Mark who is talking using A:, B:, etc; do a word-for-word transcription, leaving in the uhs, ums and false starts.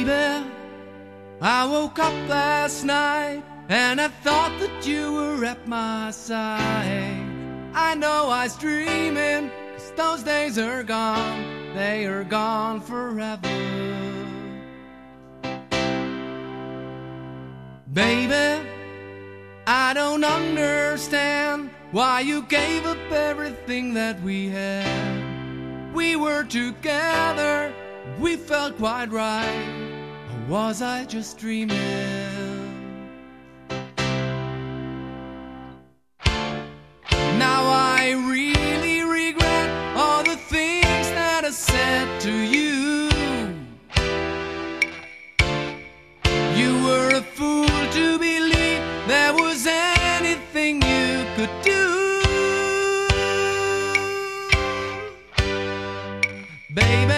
A: Baby, I woke up last night and I thought that you were at my side. I know I was dreaming, 'cause those days are gone, they are gone forever. Baby, I don't understand why you gave up everything that we had. We were together, we felt quite right, or was I just dreaming? Now I really regret all the things that I said to you. You were a fool to believe there was anything you could do. Baby,